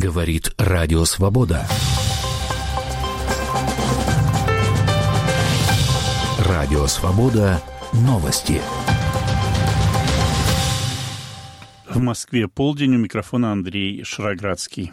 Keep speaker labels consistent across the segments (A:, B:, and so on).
A: Говорит Радио Свобода. Радио Свобода. Новости.
B: В Москве полдень, у микрофона Андрей Шароградский.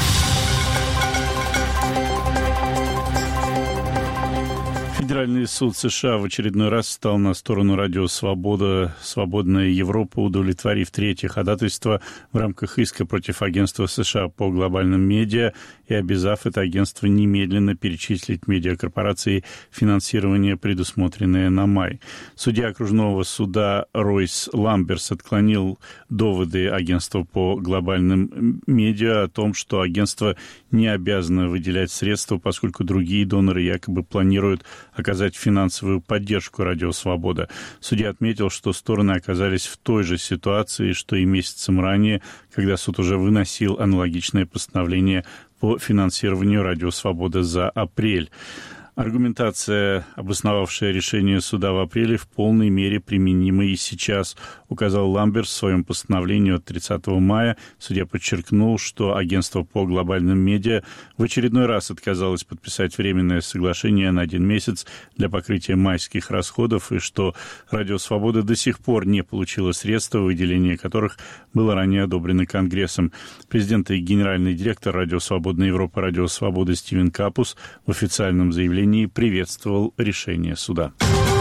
B: Федеральный суд США в очередной раз встал на сторону Радио Свобода, Свободная Европа, удовлетворив третье ходатайство в рамках иска против агентства США по глобальным медиа и обязав это агентство немедленно перечислить медиакорпорации финансирование, предусмотренное на май. Судья окружного суда Ройс Ламберс отклонил доводы агентства по глобальным медиа о том, что агентство не обязано выделять средства, поскольку другие доноры якобы планируют оказать финансовую поддержку Радио Свобода. Судья отметил, что стороны оказались в той же ситуации, что и месяцем ранее, когда суд уже выносил аналогичное постановление по финансированию Радио Свобода за апрель. Аргументация, обосновавшая решение суда в апреле, в полной мере применима и сейчас, указал Ламберс в своем постановлении от 30 мая. Судья подчеркнул, что агентство по глобальным медиа в очередной раз отказалось подписать временное соглашение на 1 месяц для покрытия майских расходов, и что Радио Свобода до сих пор не получило средства, выделение которых было ранее одобрено Конгрессом. Президент и генеральный директор Радио Свободная Европа, Радио Свобода Стивен Капус в официальном заявлении приветствовал решение суда.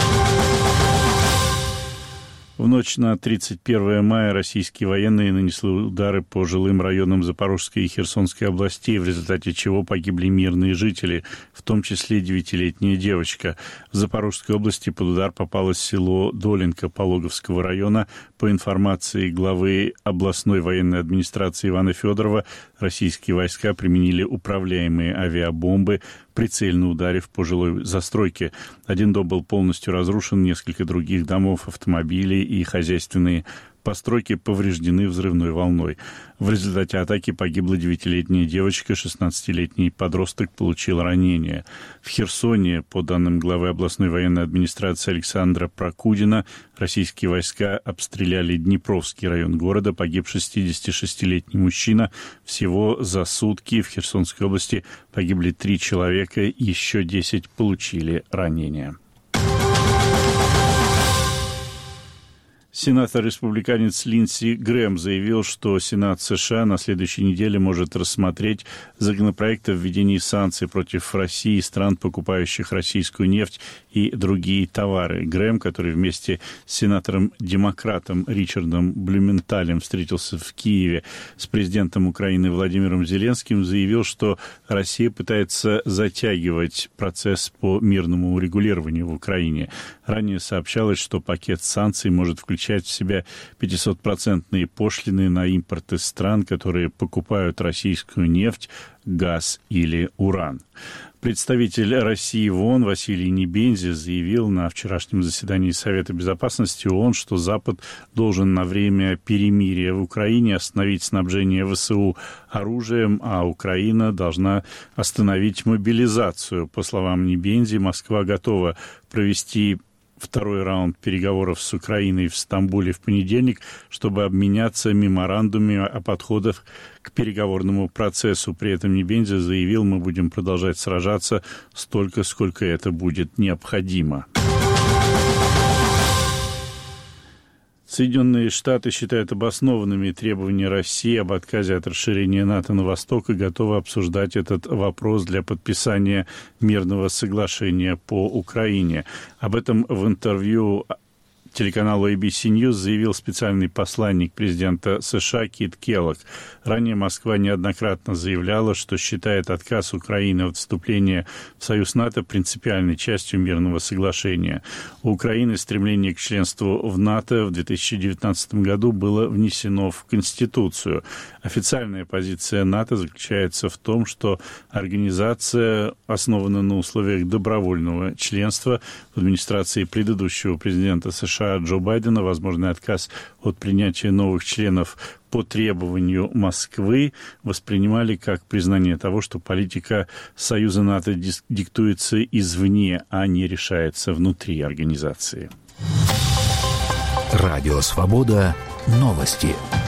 B: В ночь на 31 мая российские военные нанесли удары по жилым районам Запорожской и Херсонской областей, в результате чего погибли мирные жители, в том числе 9-летняя девочка. В Запорожской области под удар попало село Долинка Пологовского района. По информации главы областной военной администрации Ивана Федорова, российские войска применили управляемые авиабомбы, прицельно ударив по жилой застройке. 1 дом был полностью разрушен, несколько других домов, автомобилей и хозяйственные постройки повреждены взрывной волной. В результате атаки погибла 9-летняя девочка, 16-летний подросток получил ранение. В Херсоне, по данным главы областной военной администрации Александра Прокудина, российские войска обстреляли Днепровский район города, погиб 66-летний мужчина. Всего за сутки в Херсонской области погибли 3 человека, еще 10 получили ранения. Сенатор-республиканец Линдси Грэм заявил, что Сенат США на следующей неделе может рассмотреть законопроект о введении санкций против России и стран, покупающих российскую нефть и другие товары. Грэм, который вместе с сенатором-демократом Ричардом Блюменталем встретился в Киеве с президентом Украины Владимиром Зеленским, заявил, что Россия пытается затягивать процесс по мирному урегулированию в Украине. Ранее сообщалось, что пакет санкций может включать в себя 500% пошлины на импорт из стран, которые покупают российскую нефть, газ или уран. Представитель России в ООН Василий Небензи заявил на вчерашнем заседании Совета Безопасности ООН, что Запад должен на время перемирия в Украине остановить снабжение ВСУ оружием, а Украина должна остановить мобилизацию. По словам Небензи, Москва готова провести второй раунд переговоров с Украиной в Стамбуле в понедельник, чтобы обменяться меморандумами о подходах к переговорному процессу. При этом Небензи заявил: мы будем продолжать сражаться столько, сколько это будет необходимо. Соединенные Штаты считают обоснованными требования России об отказе от расширения НАТО на восток и готовы обсуждать этот вопрос для подписания мирного соглашения по Украине. Об этом в интервью телеканалу ABC News заявил специальный посланник президента США Кит Келлог. Ранее Москва неоднократно заявляла, что считает отказ Украины от вступления в Союз НАТО принципиальной частью мирного соглашения. У Украины стремление к членству в НАТО в 2019 году было внесено в Конституцию. Официальная позиция НАТО заключается в том, что организация основана на условиях добровольного членства. В администрации предыдущего президента США Джо Байдена возможный отказ от принятия новых членов по требованию Москвы воспринимали как признание того, что политика Союза НАТО диктуется извне, а не решается внутри организации.
A: Радио Свобода. Новости.